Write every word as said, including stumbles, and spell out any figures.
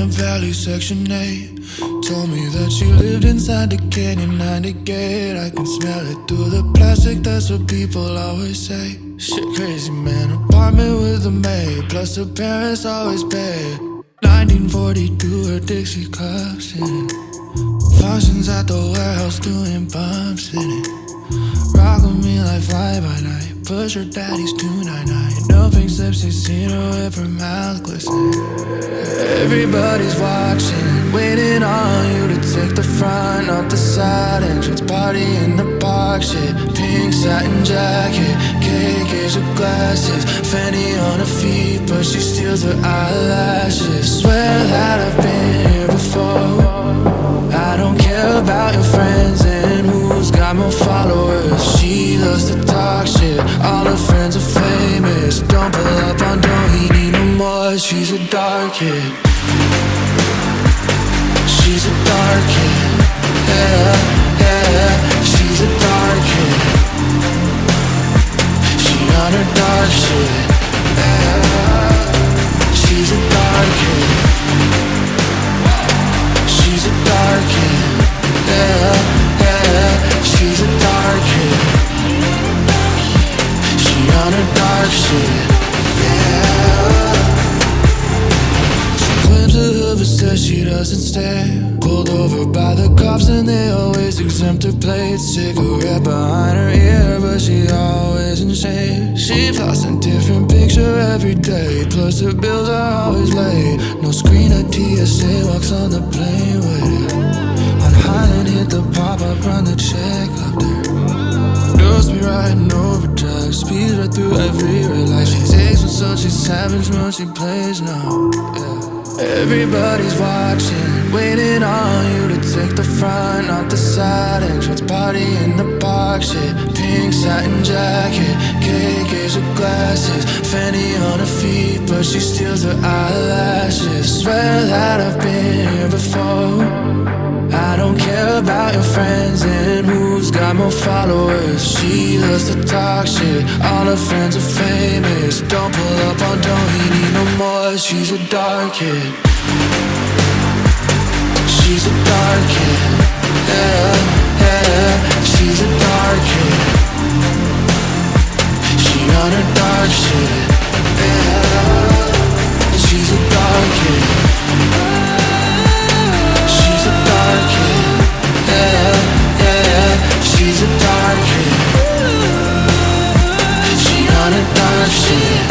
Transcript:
a valley, section eight. Told me that she lived inside the canyon ninety gate. I can smell it through the plastic, that's what people always say. Shit crazy, man, apartment with a maid, plus her parents always pay. Nineteen forty-two, her Dixie cups in it. Functions at the warehouse doing bumps in it. Rock with me like fly by night. Push her daddy's two ninety-nine. No pink slips, seen her whip, her mouth glistening. Everybody's watching, waiting on you to take the front, not the side entrance. Party in the park, shit. Pink satin jacket, cake is her glasses. Fanny on her feet, but she steals her eyelashes. Swear that I've been here before. I don't care about your friends and who's got more followers. She loves to talk shit, all her friends are famous. Don't pull up on Doheny no more. She's a dark kid. She's a dark kid. Yeah, yeah. She's a dark kid. She on her dark shit. Yeah. She's a dark kid. She's a dark kid. Yeah, yeah. She's a dark kid. She on her dark shit. Yeah. She claims her hoover says she doesn't stay. Pulled over by the cops and they always exempt her plate. Cigarette behind her ear, but she always in shape. She posts a different picture every day, plus her bills are always late. No screen or T S A, walks on the plane with it. On Highland hit the pop-up, run the check up there. Girls be riding overdrive, speeds right through every red light. She takes one so she's savage when she plays now. Yeah. Everybody's watching, waiting on you to take the front, not the side entrance. Party in the park, shit. Pink satin jacket, cake is her glasses. Fanny on her feet, but she steals her eyelashes. Swear that I've been here before. I don't care about your friends and who's got more followers. She loves to talk shit, all her friends are famous. Don't pull up on Doheny no more. She's a dark kid. She's a dark kid. Yeah, yeah. She's a dark kid. She on her dark shit. Yeah. She's a dark kid. She's a dark kid. Yeah, yeah. She's a dark kid. She on her dark shit.